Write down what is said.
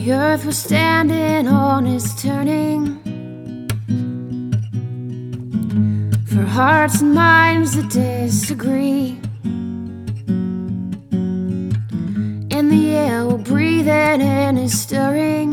The earth was standing on its turning, for hearts and minds that disagree. And the air we're breathing in is stirring